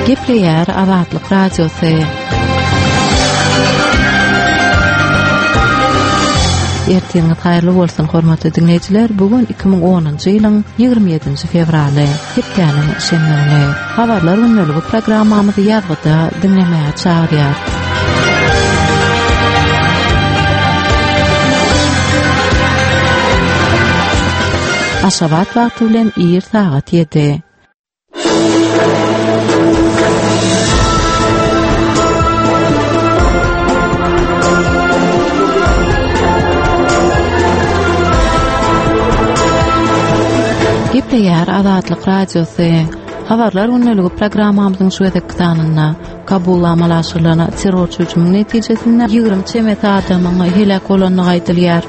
Gepleyer Azatlyk Radiosu. Ertiňiz haýrly bolsun hormatly dinleýijiler. Bugun 2010-njy ýylyň 27-nji fevraly. Hepkäniň şemýany. Habarlar öňlügi programmamyzy ýazgyda dinlemäge çagyrýar. Aşgabat wagty bilen 2 saat 7. Gepleyer Azatlyk Radiosu. Habarlar öňlügi programmamyzyň şu edekdanyna Kabul amalaşylaryna terror hüjüminiň netijesinde 20 çemet adamyň helak bolanyny aýdylýar.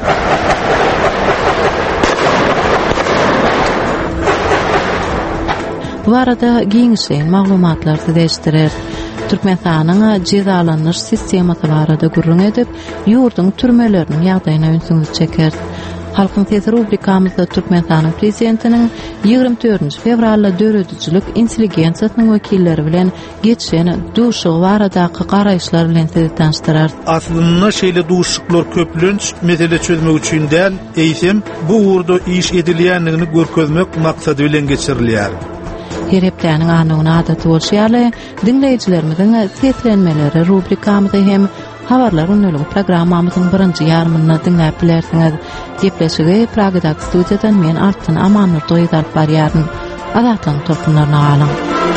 Bu arada giňişen maglumatlar täzeşdirer. Türkmenistanyň jezalanyş sistematy barada gurrun edip, ýurdun türmeleriniň ýagdaýyna öňsüňiz çeker. Halkyň sesi rubrikamyzda Türkmenistanyň prezidentiniň 24 fevralda döredicilik intelligensiýasynyň wekilleri bilen geçen duşugy baradaky garaýşlar bilen sizi tanıştyrar. Aslında şeýle duşuklar köplünç mesele çözmek üçin däl, eýsem bu urda iş edilýänligini görkezmek maksady bilen geçirilýär. Her hepdäniň anyny adaty bolýarly, dinleýijilerimiziň seslenmeleri rubrikamyzda hem habarlar öňlügi programmamyzyň birinji ýarmyny dinläp bilersiňiz. Gepleşigi Pragadak studiýadan men Artyn Amanur doýdar barýaryn. Azatlyň toplanlaryna galyň.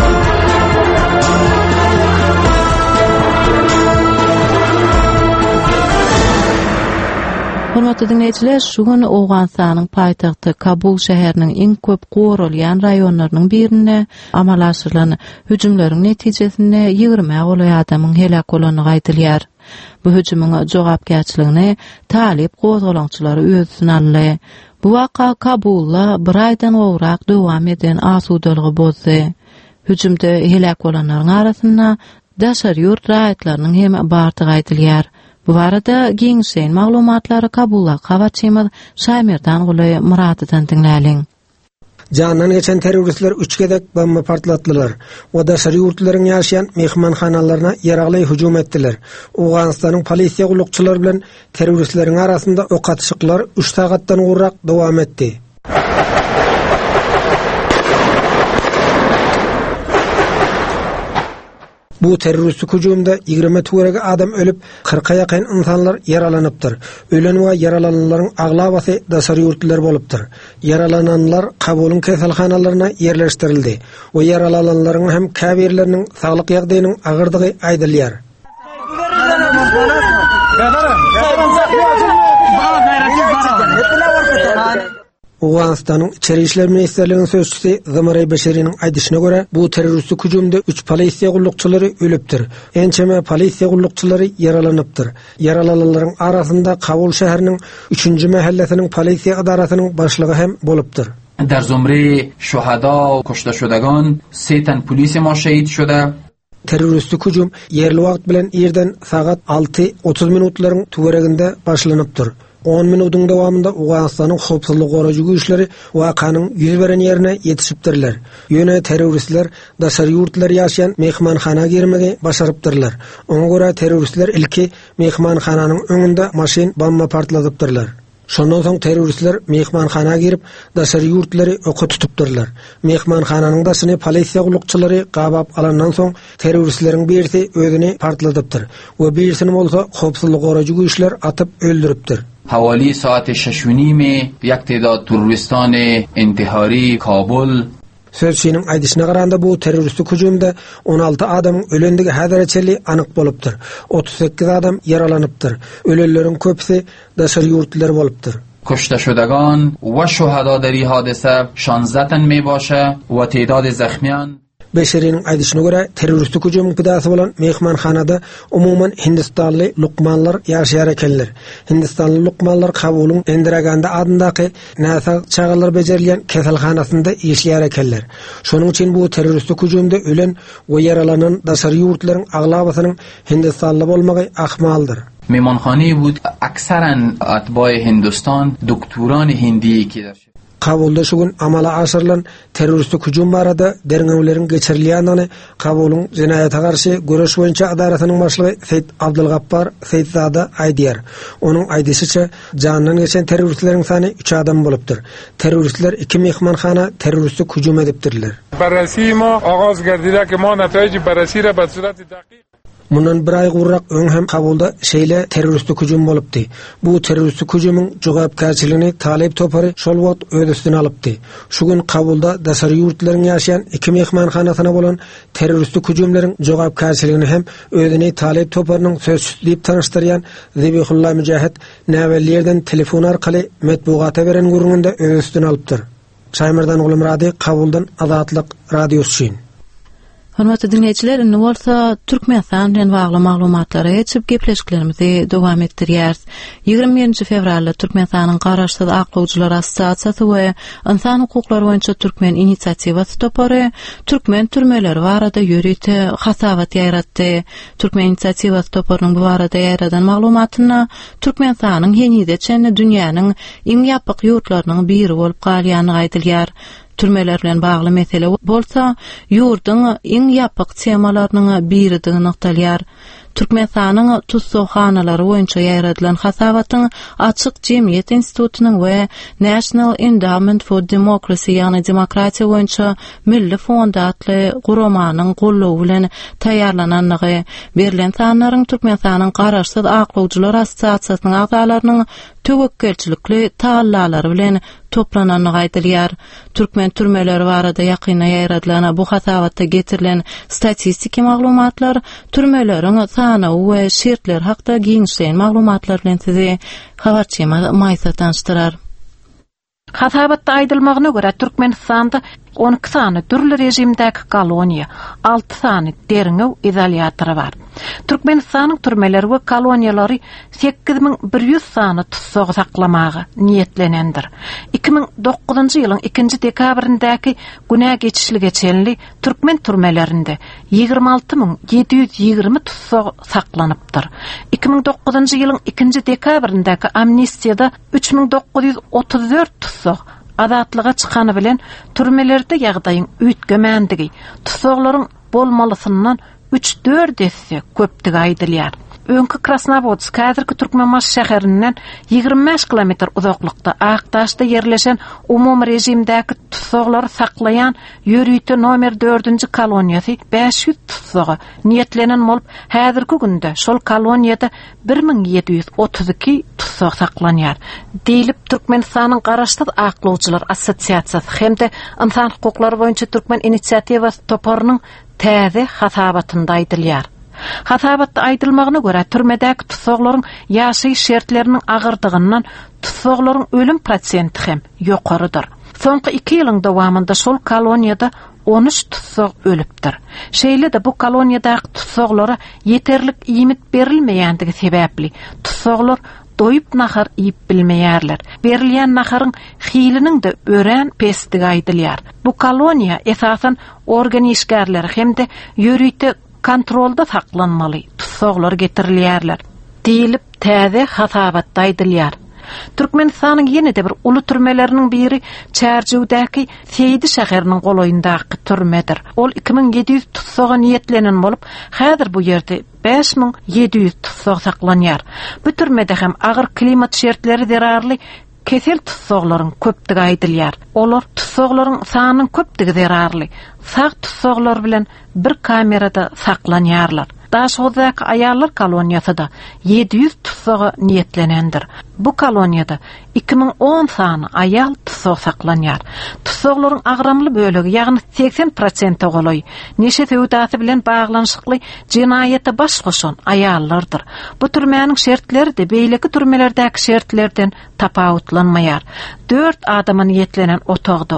Hormatly dinleýijiler, şu gün Awganistanyň paýtagty Kabul şäheriniň iň köp gorulýan raýonlarynyň birine amalaşylan hüjümleriň netijesinde 20 goly adamyň helak bolanyny aýdylýar. Bu hüjümüň jogapkärçiligini talip gozgalançylary özüne aldy. Bu waka Kabulda bir aýdan gowrak dowam eden asudalygy bozdy. Hüjümde helak bolanlaryň arasynda daşary ýurt raýatlarynyň hem bardygy aýdylýar. Bu arada giňişen maglumatlary Kabulda habarçymyz Şaýmerdan Guly Muradydan dinläliň. Janan geçen teröristler 3 gedek bomba partlatdılar. O da şary ýurtlaryň ýaşaýan mehmanhanalaryna ýaraglay hüjüm etdiler. Awganistanyň polisiýa gulukçylary bilen teröristleriň arasynda ok atışyklar 3 sagatdan gurrak dowam etdi. Bu teröristlik hüjümde 20 türege adam ölüp 40'a ýakyn insanlar yaralanypdyr. Ölen we yaralananlaryň aglabasy daşary ýurtlar bolupdyr. Yaralananlar Kabulun keselhanalaryna ýerleşdirildi. O yaralananlaryň hem käbirleriniň saglyk ýagdaýynyň agyrdygy aýdylýar. Awganistanyň Içeri işler ministrliginiň sözçüsi Zamaray Beşeriň aýdyşyna görä, bu teröristlik hüjümde 3 polisiýa gullukçylary ölüpdir. Ençeme polisiýa gullukçylary yaralanypdyr. Yaralananlaryň arasynda Kabul şäheriniň 3-nji mahallesiniň polisiýa idarasynyň başlygy hem bolupdyr. در زمره شهدا و کشته شدگان 3 تن پلیس ما şehit şuda. Teröristlik hüjüm yerli wagt bilen ýerden sagat 6:30 minutlaryň töwereginde başlanypdyr. 10 minutyň dowamında Awganistanyň howpsuzlyk goraýjy güýçleri wakanyň ýüz beren ýerine ýetişipdirler. Ýöne teröristler daşary ýurtlar ýaşaýan mehmanhana girmegi başarypdyrlar. Oňa görä teröristler ilki mehmanhananyň öňünde maşin bomba partladypdyrlar. Şondan soň teröristler mehmanhana girip daşary ýurtlary oka tutupdyrlar. Mehmanhananyň daşyny polisiýa gulukçylary gabap alandan soň teröristleriň birisi özüni partladypdyr. We birisini bolsa howpsuzlyk goraýjy güýçler atyp öldüripdir. حوالی ساعت 6:30 یک تعداد تروریستان انتحاری کابل Sözçüniň aýdyşyna garanda bu teröristlik hüjümde 16 adamyň ölendigi häzirçeli anyk bolupdyr. 38 adam yaralanypdyr. Ölenleriň köpüsi daşary ýurtlar bolupdyr. کشته شدگان و شهدا در این حادثه 16 تن می باشه و تعداد زخمیان Beşeriň aýdyşyna görä teröristlik hüjümüň pidasy bolan mehmanhanada umuman Hindistanly lukmanlar ýaşaýar ekenler. Hindistanly lukmanlar Kabulun Endiraganda adyndaky näsa çagalar bejerilýän keselhanasynda ýaşaýar ekenler. Şonuň üçin bu teröristlik hüjümde ölen we yaralanan daşary ýurtlaryň aglabasynyň Hindistanly bolmagy ahmaldyr. مهمانخانه بود اکثرا اتباع هندوستان دکتران هندی که در kabulda şu gün amala aşırılan teröristik hücum barada derňewlerin geçirilýändigini, kabulun jinayata karşı göreş boýunça adaratynyň başlygy Seyit Abdulgappar Seyitsada aýdýar. Onuň aýdysynça janyny geçen teröristleriň sany 3 adam bolupdyr. Teröristler 2 mehmanxana teröristik hücum edipdirler. بررسی ما آغاز گردیده که ما نتایج بررسی را به صورت دقیق Mundan bir ay gurrak öň hem kabulda şeýle teröristik hüjüm bolupdy. Bu teröristik hüjümüň jogapkärçiligini Talep Topary şol wagt öz üstüne alypdy. Şu gün kabulda dasary ýurtlaryň ýaşaýan 2 mehmanxanasyna bolan teröristik hüjümleriň jogapkärçiligini hem özüni Talep Toparynyň sözçüsü diýip tanyşdyrýan Zebihullah Müjahid näwellerden telefon arkaly metbuata beren gurrunda öz üstüne alypdyr. Şaýmyrdan Ulum Rady kabuldan Azatlyk radiosu üçin. Hormatly dinleýijiler, indi bolsa Türkmenistan bilen bagly maglumatlary geçip gepleşiklerimizi dowam etdirýäris. 20 fevralda Türkmenistanyň Garaşsyz aklawjylar assosiasiýasy we insan hukuklary boýunça Türkmen inisiatiwasy topary Türkmen türmeleri barada ýörüte hasabat ýaratdy. Türkmen inisiatiwasy toparynyň bu barada ýaradan maglumatyna Türkmenistanyň henide çenli dünýäniň iň ýapyk ýurtlarynyň biri bolup galýanyny aýdylýar. Türmeler bilen bagly mesele bolsa, ýurdyň iň ýapyk temalarynyň biridigini noktalýar. Türkmenistanyň tuzsoxhanalary boýunça ýaradylan hasabatyň açyk jemgyýet institutynyň we National Endowment for Democracy ýani demokratiýa boýunça milli fond adly guramanyň gollawy bilen taýýarlananlygy, berilen sanlaryň Türkmenistanyň Garaşsyz aklawjylar assosiasiýasynyň agzalarynyň töwekkilçilikli taallary bilen toplananlygy aýdylýar. Türkmen türmeleri barada ýakyna ýaradylan bu hasabatda getirilen statistiki maglumatlar türmeleriň sany we şertler hakda giňişleýän maglumatlar bilen sizi habarçyma maýsa tanıştyrar. Hasabatda aýdylmagyna görä Türkmenistanda 12 sany türli rejimdäki koloniýa, 6 sany derňew izolýatory bar. Türkmenistanyň türmeleri we koloniýalary 8100 sany tutsog saklamagy niýetlenendir. 2009-njy ýylyň 2-nji dekabrindäki günä geçişlige çenli Türkmen türmelerinde 26720 tutsog saklanypdyr. 2009-njy ýylyň 2-nji dekabrindäki amnistiýada 3934 tutsog azatlyga çykany bilen türmelerde ýagdaýyň üýtgemendigi, tutsoglaryň bolmalysyndan 3-4 esse köpdigi aýdylýar. Öňkü Krasnodar, häzirki Türkmenmaş şäherinden 25 kilometr uzaklykda Aktaşda ýerleşen umum rejimdäki tutsoglary saklayan ýörüýte nomer 4-nji koloniýasy 500 tutsogy niýetlenen bolup, häzirki günde şol koloniýada 1732 tutsog saklanýar. Diýilip Türkmenistanyň Garaşsyz aklawjylar assosiasiýasy hemde insan hukuklary boýunça Türkmen inisiatiwasy toparynyň täze hasabatynda aýdylýar. Hasabatda aýdylmagyna görä türmedäki tutsoglaryň ýaşy şertleriniň agyrdygynyň tutsoglaryň ölüm prosenti hem ýokarydyr. Soňky 2 ýylyň dowamında şol koloniýada 13 tutsog ölüpdir. Şeýle-de bu koloniýadaky tutsoglara ýeterlik iýmit berilmeýändigi sebäpli tutsoglar doyup nahar iyip bilmeýärler. Berilýän naharyň hiliniň de ören pesdigi aýdylýar. Bu koloniýa esasen organ işgärleri hemde ýörüýte kontrolda saklanmaly tutsoglar getirilýärler. Diýilip täze hasabatda aýdylýar. Türkmenistanyň ýene-de bir uly türmeleriniň biri Çärjewdäki Seydi şäheriniň goloýundaky türmedir. Ol 2700 tutsoga niýetlenen bolup, häzir bu ýerde 5700 tutsog saklanýar. Bu türmede hem agyr klimat şertleri zerarly kesel tutsoglaryň köpdigi aýdylýar. Olar tutsoglaryň sanynyň köpdigi zerarly. Sag tutsoglar bilen bir kamerada saklanýarlar. Daşodak ayarlar koloniýasida 700 tutsoga niýetlenendir. Bu koloniýada 2010 sany ayal tutsog saklanýar. Tutsoglaryň agramly bölegi, ýagny 80% goloy, neşe feudasy bilen baglanyşykly jinaýata baş goşan ayallardyr. Bu türmäniň şertleri de beýleki türmelerdäki şertlerden tapawutlanmaýar. 4 adama niýetlenen otagda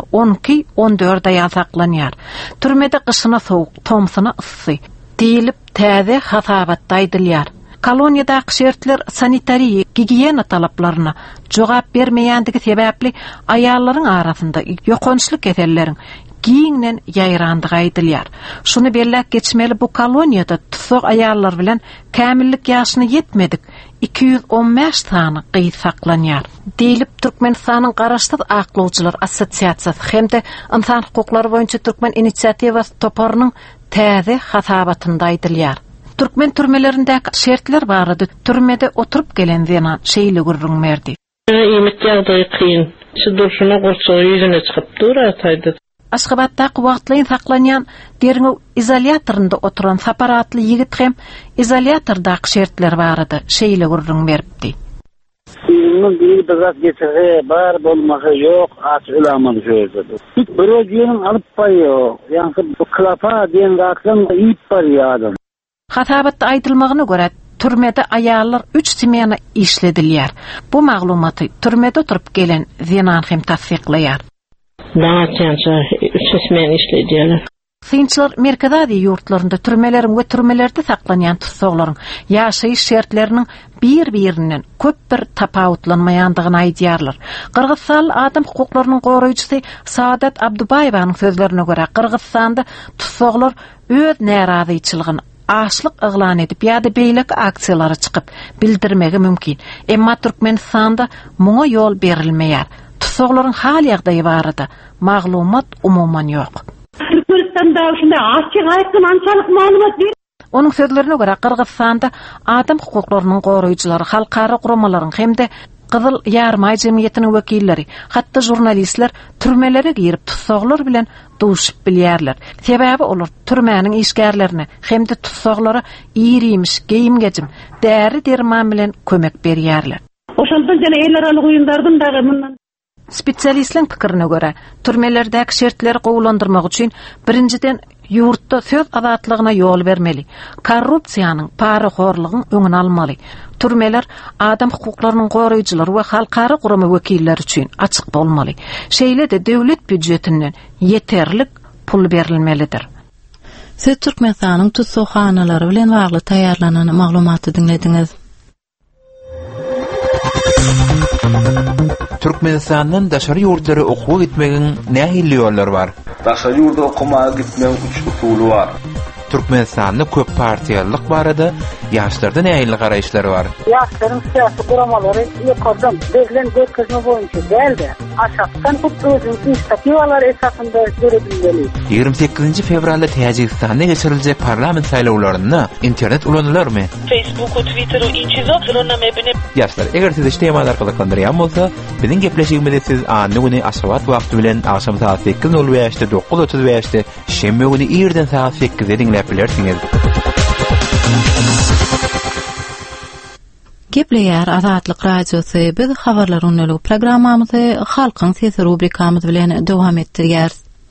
12-14 ayal saklanýar. Türmede gyşyna sowuk, tomsyna issy diýilip täze hasabatda aýdylýar. Koloniýadaky şertler sanitariýa, gigiyena talaplaryna jogap bermeýändigi sebäpli aýallaryň arasynda ýokançly keselleriň giňden ýaýrandygy aýdylýar. Şunu belläp geçmeli, bu koloniýada tutsog aýallar bilen kämillik ýaşyna ýetmedik 215 sany qyt saklanýar. Diýilip Türkmenistanyň Garaşsyz aklawçylar assosiasiýasy hemde insan hukuklary boýunça Türkmen inisiatiwasy toparynyň täze hasabatynda aýdylýar. Türkmen türmelerindäki şertler barady türmede oturup gelen Zenan şeýle gürrüňmerdi. Iýmet ýagdaý kyn. Şu durşuna gorçagy ýüzüne çykyp durataydy. Aşgabatdaky wagtlaýyn saklanýan derňe izolýatorynda oturan saparatly ýigit hem izolýatordaky şertler barady şeýle gürrüňmerdi. Bunun bir biraz geçirge bar bolmagy ýok, aç ulamam şöýdi. Hiç bir öýüň alyp baýýar. Ýa-ni bu klapa diýen zatdan ýyp barýar. Hasabatda aýdylmagyna görä türmede aýallar 3 semana işledilýär. Bu maglumaty türmede oturup gelen Zenan hem tasdiqlaýar. Naçança 3 semana işledýär. Finçler merkezadi ýurtlarynda türmelerin we türmelerde saklanýan tutsaklaryň ýaşaýyş şertleriniň bir-birinden köp bir tapawutlanmaýandygyny aýdýarlar. Kırgızstan adam hukuklarynyň goraýjysy Saadat Abdubayewaň sözlerine görä Kırgızstanda tutsaklar öz närazyçylygyny açlyk yglan edip ýa-da beýlek aksiýalara çykyp bildirmegi mümkin. Emma Türkmenistanda muňa ýol berilmeýär. Tutsaklaryň hal ýagdaýy barada maglumat umuman ýok. Türkmenistanda şunda açyk aýtdym ançalyk maglumat ber. Onun sözlerine görä Kırgızstanda adam hukuklarynyň goraýjylary, halkara guramalaryň hemde Kızıl Yarmay Jemgyýetiniň wekilleri, hatda jurnalistler türmelere girip tutsaklar bilen duşup bilýärler. Sebäbi olar türmäniň işgärlerine hemde tutsaklara ýyrymış, geyim-gejim, däri derman bilen kömek berýärler. Oşondan jana eller alyk oýundardan dagy mundan. Spesialistlerin pikirine görä, türmelerdäki şertleri gowulandyrmak üçin birinciden ýurtda söz azatlygyna ýol bermeli. Korrupsiýanyň, paraxorlygyň öňüni almaly. Türmeler adam hukuklarynyň goraýjylary we halkara gurama wekilleri üçin açyk bolmaly. Şeýle de döwlet büdjetinden ýeterlik pul berilmelidir. Siz Türkmenistanyň tutsakhanaları bilen bagly taýýarlanan maglumaty dinlediňiz. Türkmenistanyň daşary ýurtlary okuwa gitmegiň nähili ýollar bar? Daşary ýurda okumaga gitmegiň 3 usuly bar. Türkmenistanyň köp partiýalyk barada ýaşlarda nähili garaýşlary bar? Ýaşlaryň syýasy guramalary ýokardan berilen dökkezme boýunça däldi. Aşakdan bu özüň inisiatiwalary esasında görebilmeli. 28 fevralda Täjikistanda geçiriljek parlament saýlawlaryna internet ulanýarmy? Facebook, Twitter, Inçizo, Zroname binip. Ýaşlar, eger siz işleýän arkalykandyryň bolsa, biziň gepleşigimizde siz any güni aşabat wagty bilen akşam saat 8:05-de 9:35-de şemme güni ýerden saat 8-de dinläp bilersiňiz. Gepleýär Azatlyk radiosy biz habarlar önnelik programmamyzy Halkyň sesi rubrikamyz bilen dowam etdirýär.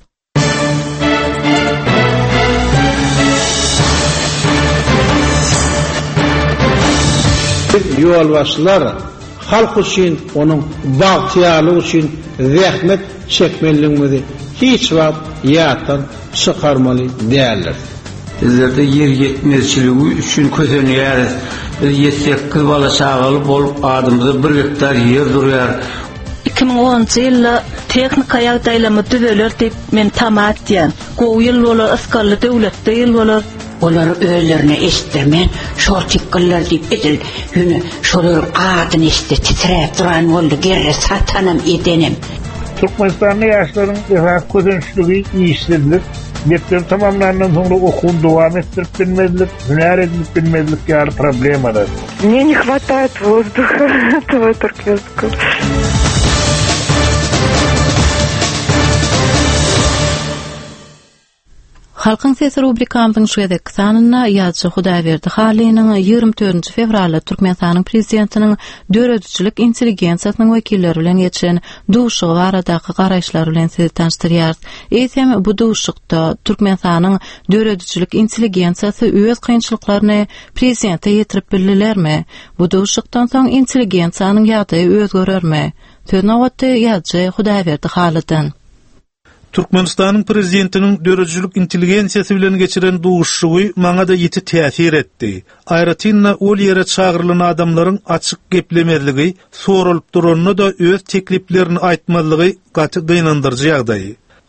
Ýolbaşçylar halk üçin, onuň bagtyalygy üçin zähmet çekmeliligini hiç wagt ýatdan çykarmaly däldir. Bizlerde yer yetmezçiligi üçin kösenýär. 7-8 bala çagaly bolup adymyzy 1 hektar yer durýar. 2010 ýylda teknika ýagdaýlamy düzeler diýip men tamat diýen. Gowy ýyl bolar askarly döwletde ýyl bolar. Olar öýlerine eşitdirmen, şortikler diýip edil. Ýöne şolar adyny eşitdi, titrep duran boldy, gerre satanam edenim. Türkmenistanyň ýaşlaryň ihrak közençligi ýyşdirilip, mekdep tamamlanandan soňra okuwny dowam etdirip bilmezlik, hünär edip bilmezlik ýaly problemalar. Мне не хватает воздуха, этого туркменского. Halkyň sesi rubrikamyzyň şu edek sanyna ýazgy Hudaýberdi Halynyň 24 fevralda Türkmenistanyň prezidentiniň döredçilik intelligensiýasynyň wekilleri bilen geçen duşugy baradaky garaýşlary bilen sizi tanıştyrýar. Eýsem bu duşukda Türkmenistanyň döredçilik intelligensiýasy öz kynçylyklaryny prezidente ýetirip bildilermi? Bu duşukdan soň intelligensiýanyň ýagdaýy özgerermi? Tönawatdy ýazgy Hudaýberdi Halydan. Türkmenistanyň prezidentiniň döredçilik intelligensiýasy bilen geçiren duşugy maňa da ýeti täsir etdi. Aýratynda ol ýere çağırılan adamlaryň açyk geplemezligi, soralyp duranyna da öz tekliplerini aýtmazlygy gaty gynandyrjy ýagdaý.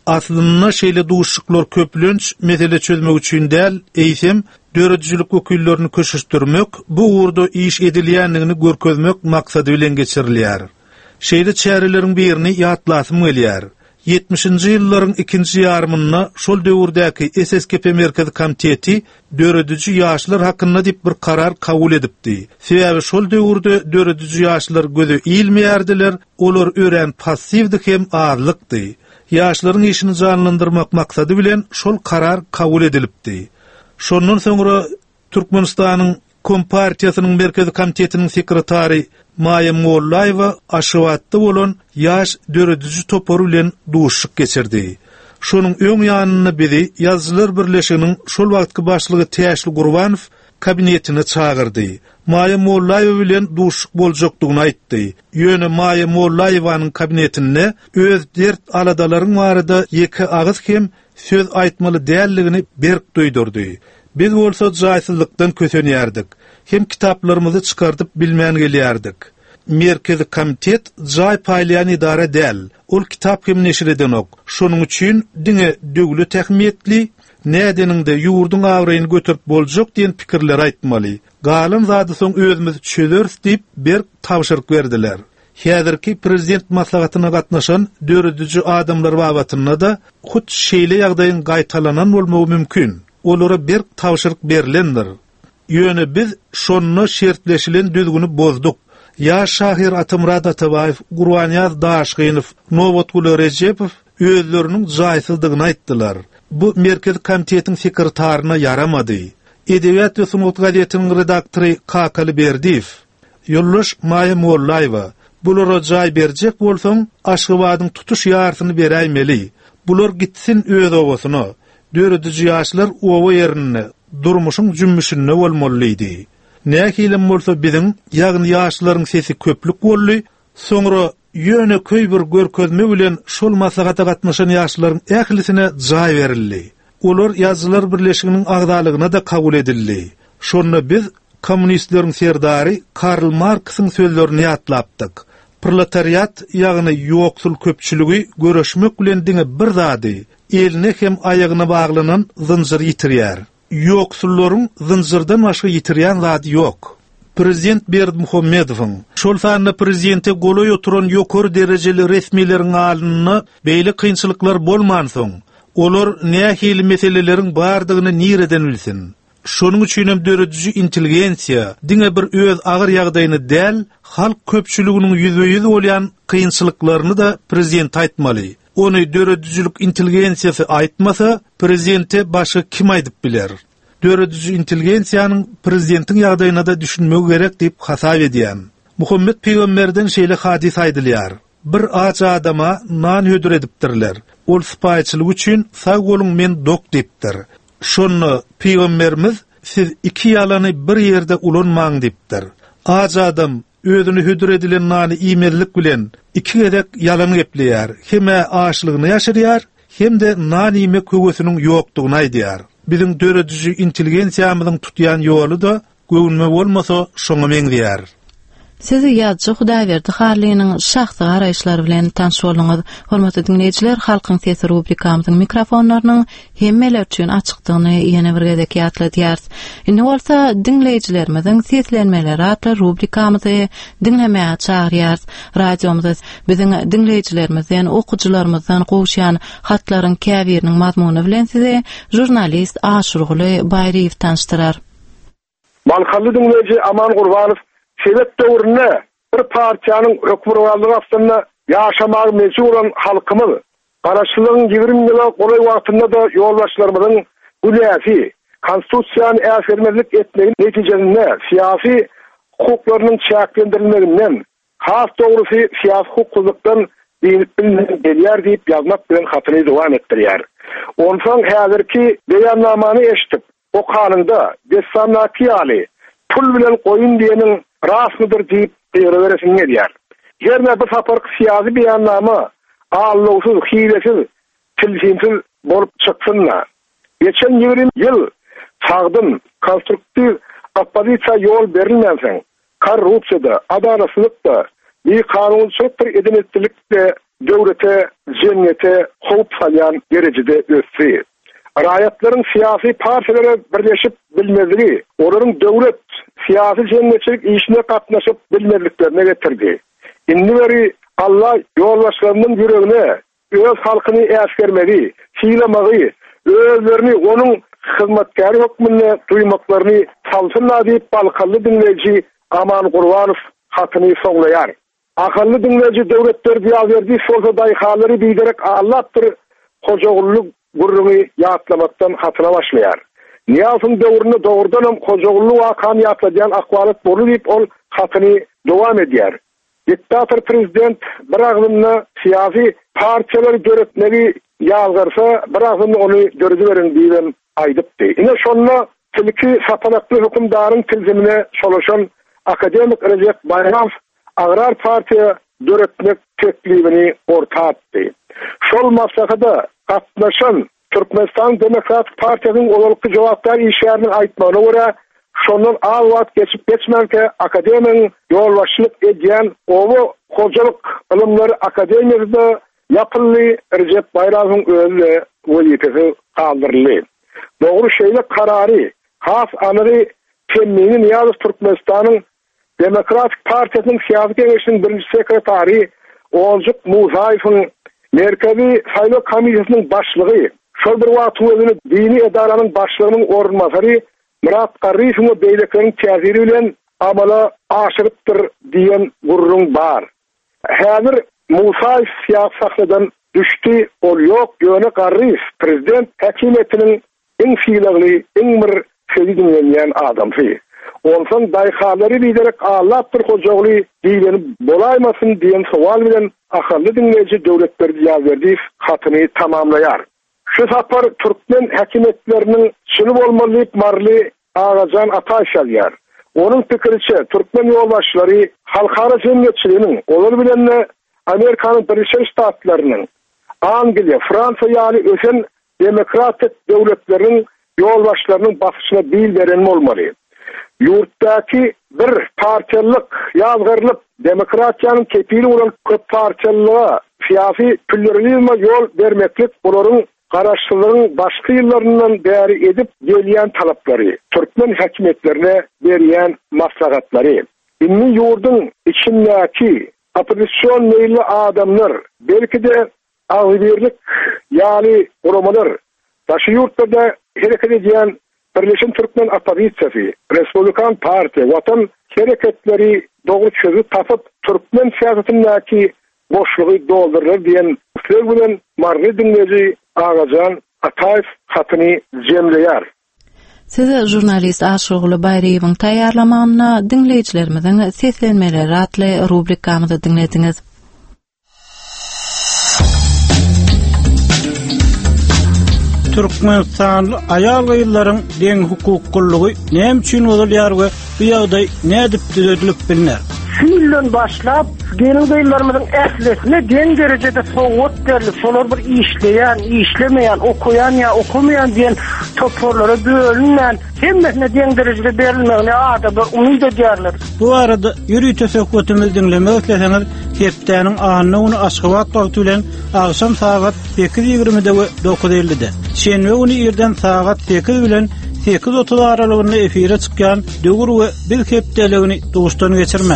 Aslında şeýle duşuklar köplenç mesele çözmek üçin däl, eýsem döredijlik wekillerini köşüşdirmek, bu uğurda iş edilýänligini görkezmek maksady bilen geçirilýär. Şeýle çäreleriň birini ýatlasym gelýär. 70-nji ýyllaryň ikinji ýarmyna şol döwürdäki SSKP merkezi komiteti dörediji ýaşlar hakynda diýip bir karar kabul edipdi. Sebäbi şol döwürde dörediji ýaşlar göze iýilmeýärdiler, olar ören passivdi hem azlykdy. Ýaşlaryň işini janlandyrmak maksady bilen şol karar kabul edilipdi. Şondan soňra Türkmenistanyň Kompartiýasynyň merkezi komitetiniň sekretary Maya Mollaýewa aşywatda bolan ýaş dörediji topar bilen duşuk geçirdi. Şonuň öň ýanyna biri Ýazgylar Birleşiginiň şol wagtky başlygy Täşli Gurbanow kabinetine çağırdy. Maya Mollaýewa bilen duşuk boljakdygyny aýtdy. Ýöne Maya Mollaýewanyň kabinetine öz dert aladalaryň barada ýeki agyz hem söz aýtmaly dälligini berk duýdurdy. Biz bolsa jaýsızlykdan kösenýärdik. Hem kitaplarymyzy çykardyp bilmän gelýärdik. Merkezi komitet jaý paýlayan idara däl. Ol kitap hem neşir edenok. Şonuň üçin diňe döwlet tähmiýetli, nädeninde ýurduň agryny götürüp boljak diýen pikirler aýtmaly. Galan zady soň özümiz çözeriz diýip bir tawşyryk berdiler. Häzirki prezident maslahatyna gatnaşan dörediji adamlar babatynda da hut şeýle ýagdaýyň gaýtalanan bolmagy mümkin. Olara bir tawşyryk berilendir. Ýöne biz şonu şertleşilen düzgünü bozduk. Ya Şahir Atymrad Atabayev, Gurbaniyaz Daşgynow, Nowotgul Rejepow özleriniň jaýsızdygyny aýtdylar. Bu merkez komitetiň sekretaryna yaramady. Edebiýat we Sunut gazetiniň redaktory Kakali Berdiýew, ýoldaş Maya Mollaýewa, bulara jaý berjek bolsaň Aşgabatyň tutuş ýarsyny beräýmeli. Bular gitsin öz owasyna. Dörediji ýaşlar owa ýerine durmuşyň jümmüşine bolmalydy. Näkilen bolsa biziň ýagny ýaşlaryň sesi köplük bolly, soňra ýöne köý bir görkezme bilen şol maslahata gatnaşan ýaşlaryň ählisine jaý berildi. Olar Ýazgylar Birleşiginiň agdalygyna da kabul edildi. Şonu biz kommunistleriň serdary Karl Marxyň sözlerini ýatlapdyk. Proletariat ýagny ýoksul köpçüligi göreşmek bilen diňe bir zady, eline hem aýagyna baglanan zynjyr ýitirýär. Ýoksullaryň zynjyrdan başga ýitirýän zady ýok. Prezident Berdimuhammedowyň şol sanda prezidente goloý oturan ýokary derejeli resmiýleriň alynyna beýle kynçylyklar bolman soň, olar nähili meseleleriň bardygyny nireden bilsin. Şonuň üçin hem dörediji intelligensiýa diňe bir öz agyr ýagdaýyny däl, halk köpçüliginiň ýüzbeýüz bolýan kynçylyklaryny da prezident aýtmaly. Onu döredicilik intelligensiýasy aýtmasa, prezidente başga kim aýdyp biler? Dörediji intelligensiýanyň prezidentiň ýagdaýyna da düşünmek gerek diýip hasap edýän. Muhammed Peýgamberden şeýle hadis aýdylýar. Bir aç adama nan hödür edipdirler. Ol sypaýçylyk üçin sag boluň men dok diýipdir. Şonu Peýgamberimiz siz iki ýalany bir ýerde ulanmaň diýipdir. Aç adam özüni hödür edilen nany iýmezlik bilen iki gedek yalan gepleýär. Hem aşlygyny ýaşyrýar, hem de nan iýmek köwesiniň ýokdugyny aýdýar. Biziň dörediji intelligensiýamyzyň tutýan ýoly da göwnme bolmasa şoňa meňdýär. Sizi ýazgy Hudaýberdi Harlynyň şahsy garaýşlary bilen tanış bolňyz. Hormatly dinleýijiler, halkyň sesi rubrikamyzyň mikrofonlarynyň hemmeler üçin açykdygyny ýene bir gezek ýatladýar. Indi bolsa dinleýijilerimiziň seslenmeleri atly rubrikamyzy dinlemäge çagyrýar. Radiomyz biziň dinleýijilerimizden, okuwçylarymyzdan gowşan hatlaryň käbiriniň mazmuny bilen sizi jurnalist Aşurguly Baýriew tanıştyrar. Balkaly dinleýiji Aman Gurbanow Şeýlet döwründe bir partiýanyň hökümranlygy aslynda ýaşamak mejbur bolan halkymyz garaşlygyň 20 ýyla golay wagtynda da ýoldaşlarymyzyň bu näfi konstitusiýany äsirmezlik etmegi netijesinde siyasi hukuklarynyň çäklendirilmeginden, has dogrusy siyasi hukuklukdan gelýär diýip ýazmak bilen hatyny dowam etdirýär. Onsoň häzirki beýannamany eşitip, o kanunda dessannaky ýaly pul bilen goýun diýeniň rasmydyr diýip beresin edýär. Ýerine bir saparky siyasi beýannama allygysyz, hilesiz, tilsimsiz bolup çyksyna. Geçen 20 ýyl sagdym konstruktiw oppozisiýa ýol berilmänseň, korrupsiýada, adalatsızlykda, bir kanunçylyk bir edenetlikde döwlete, cemiyete howp salyan derecede össi. Raýatlaryň siyasi partilere birleşip bilmezligi, olaryň döwlet siyasi cemiyetçilik işine gatnaşyp bilmezliklerine getirdi. Indi beri Allah ýolbaşçylarynyň ýüregine öz halkyny äsgermegi, siýlamagy, özlerini onun hizmetkari hukmuna duymaklaryny salsynlar diýip balkally dinleýiji Aman Gurbanow hatyny soňlaýar. Akıllı dinleyici devletler diýip berdi, şolsa daýhalary biderek Allah'tır hojagullyk gurruny ýatlamakdan hatyna başlaýar. Niýazyň döwründe dogrudan hojagullyk wakan ýatlaýan akwalat bolup diýip ol hatyny dowam edýär. Diktator prezident bir agzymna siyasi partiýalar göretmegi ýalgarsa, bir agzymna ony görüzi beren diýen aýdypdy. Ine şonda tilki sapalakly hukmdaryň tilzimine şolaşan akademik Recep Bayram Agrar Partiýa döretmek teklibini orta etdi. Şol maslahada gatnaşan Türkmenistan Demokratik Partiýasynyň olalykly jogapdar işleriniň aýtmagyna görä, şondan az wagt geçip geçmänke akademiýaň ýolbaşçylyk edýän owo hojalyk ilmleri akademiýasynda ýapylly Recep Bayramyň özü wezifesi galdyrly. Dogry şeýle karary has amry Temini Niýazow Türkmenistanyň Demokratik Partiýasynyň siyasi kengeşiniň birinji sekretary Oljuk Musaýewiň Merkezi Saýlaw Komissiýasynyň başlygy, şol bir wagt özüni dini edaranyň başlygynyň orunmasary Murat Garriýewiň beýlekleriň täsiri bilen amala aşyrypdyr diýen gurrun bar. Häzir Musaýew siyasi sahladan düşdi, ol ýok, ýöne Garriýew prezident häkimetiniň iň fiýlegli, iň bir söýdüňen adamsy. Ondan daýhalary biderek Allah'tır hojagly diýeni bolaýmasyn diýen sowal bilen akylly dinleýiji döwletler ýaz berdi, hatyny tamamlaýar. Şu sapar Türkmen häkimetleriniň şunu bolmaly marly Ağacan Ataşalýar. Onun pikiriçe Türkmen ýolbaşçylary halkara cemiyetçiliginiň, olar bilen Amerikanyň Birleşik Ştatlarynyň, Angliýa, Fransa ýaly ösen demokratik döwletleriň ýolbaşçylarynyň basyşyna bil beren bolmaly. Yurtdaki bir partiýalyk ýazgyrlyk demokratiýanyň kepili bolan köp partiýalyga siyasi pluralizme ýol bermeklik bolaryň garaşsyzlygyň başky ýyllaryndan bäri edip gelýän talaplary, Türkmen häkimetlerine berýän maslahatlary. Inni ýurdyň içindäki opozisiýon meýilli adamlar, belki de agzybirlik ýaly uramalar, taşy ýurtlarda hereket edýän Birleşen Türkmen Opozisiýasy, Respublikan Partiýa, Watan hereketleri dogry çözüp tapyp Türkmen siýasatyndäki boşlugy doldurlar diýen söz bilen marly dinleýiji Ağacan Ataýew hatyny jemleýär. Size jurnalist Aşoğlu Bayraýewiň taýýarlamagyna dinleýijilerimiziň seslenmeleri atly rubrikamyzy dinlediňiz. Türkmenistanly aýal gyýylaryň deň hukuklygy näme üçin bolýar we bu ýagdaý nädip düzeltilip bilinär? Şundan başlap gelin gyýylarymyzyň äslesine deň derejede sowgat berilip, şolar bir işleýän, işlemeýän, okuyan ýa okumayan diýen toporlara bölünýän, hemmesine deň derejede berilmegine adada umyt edýärler. Bu arada ýürüýt söhbetimizi dinlemek isleseňiz, hepdäniň anyny ony Aşgabat wagty bilen agşam saat 8:20-de we 9:50-de. Şenbe güni ýerden saat 8 bilen 8:30 aralygynda efire çykýan döwür we bir hepdeligini doguşdan geçirmäň.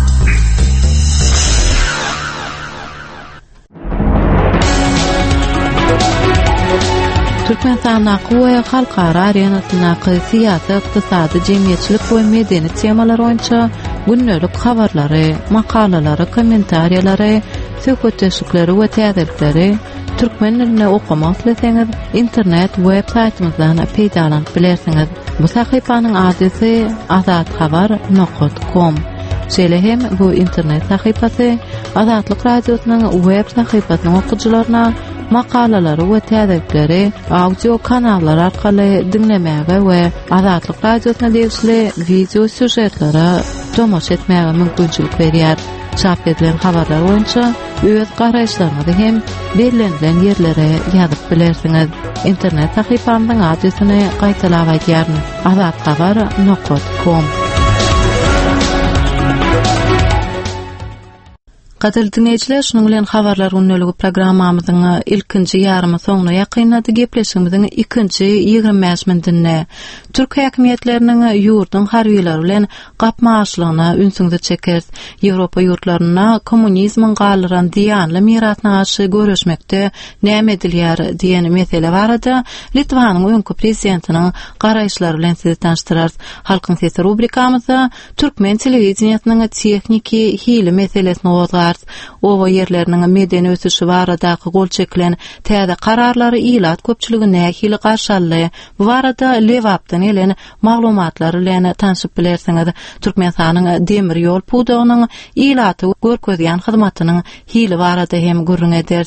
Türkmenistan we halkara arenasyna siyasy, ykdysady, jemgyýetçilik we medeni temalar boýunça günnelik habarlary, makalalary, kommentariýalary, söhbetleşikleri we täzelikleri türkmen diline okumak isteseňiz internet web saytymyzdan peýdalanyp bilersiňiz. Bu sahypanyň adresy azathabar.com. Şeýle hem bu internet sahypasy Azatlyk radiosynyň web sahypasynyň okuwçylaryna makalalary we täzelikleri audio kanallar arkaly dinlemäge we Azatlyk radiosyna degişli video süjetlere tomoş etmäge mümkinçilik berýär. Çap edilen habarlar boýunça öz garaýşlaryňyzy hem berilen ýerlere ýazyp bilersiňiz. İnternet sahypamyň adresini gaýtalap aýdýaryn: azathabar.com. Gadyr dinleyijiler, şonuň bilen habarlar unneligi programmamyzyň ilkinji ýarymy soňuna ýakynlady. Gepleşigimiziň ikinji 25 minitine Türk häkimetleriniň ýurdun harbiýleri bilen gapmaşlygyna ünsüňde çeker. Ýewropa ýurtlaryna kommunizmiň galyran diýanly mirasyna garşy görüşmekde näme edilýär diýen mesele barada Litvanyň öňkü prezidentiniň garaýşlary bilen sizi tanıştyrar. Halkyň sesi rubrikamyzda Türkmen telewizionynyň tekniki hili meselesini gozgar. Owa ýerleriniň medeni ösüşi baradaky gol çekilen täze kararlary ilat köpçüligine hili garşaly. Bu barada Lewapdan elen maglumatlary bilen tanışyp bilersiňiz. Türkmenistanyň demir ýol pudagynyň ilaty görkezýän hyzmatynyň hili barada hem gurrun eder.